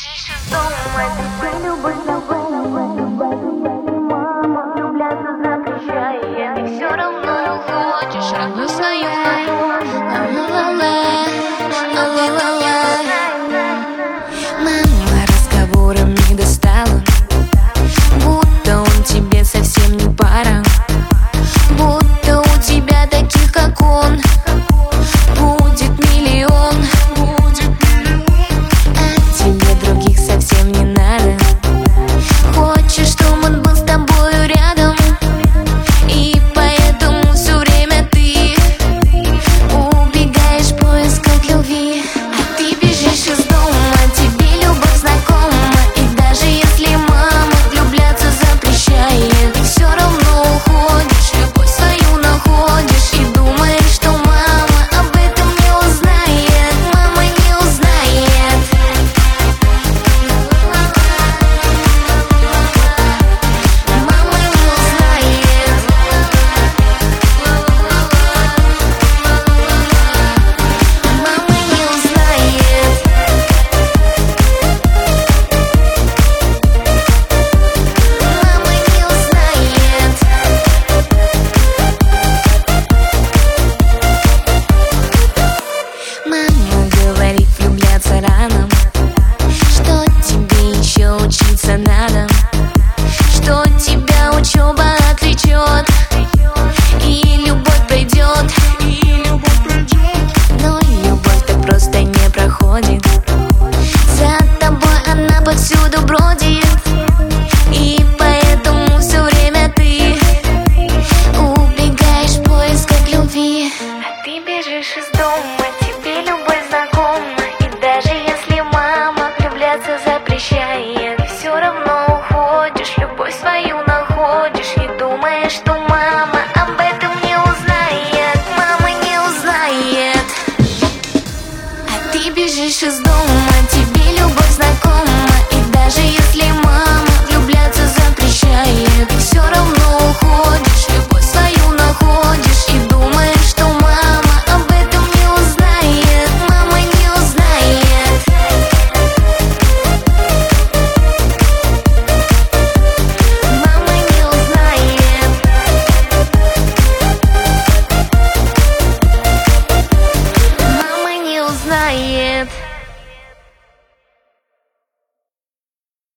бежишь из дома, тебе любовь знакома. Мама влюбляться запрещает, и все равно уходишь, родной свою. Мама разговором не достала, будто он тебе совсем не пара, будто у тебя таких, как он, будет миллион. А тебе других совсем не надо. Хочешь, чтобы он был с тобою рядом, и поэтому все время ты убегаешь в поисках любви. А ты бежишь из дома, тебе любовь знакома, и даже если мама влюбляться запрещает, ты все равно уходишь, любовь свою находишь, и думаешь, что мама об этом не узнает. Мама не узнает. Мама не узнает. Мама не узнает. Мама не узнает. Мама говорит, влюбляться рано, что тебе еще учиться надо, что тебя учеба отвлечет, и любовь пройдет. Но любовь-то просто не проходит, за тобой она повсюду бродит, и поэтому все время ты убегаешь в поисках любви. А ты бежишь из дома, тебе любовь знакома, и даже если мама влюбляться запрещает, ты все равно уходишь, любовь свою находишь, и думаешь, что мама об этом не узнает. Мама не узнает. А ты бежишь из дома, тебе любовь знакома, и даже если мама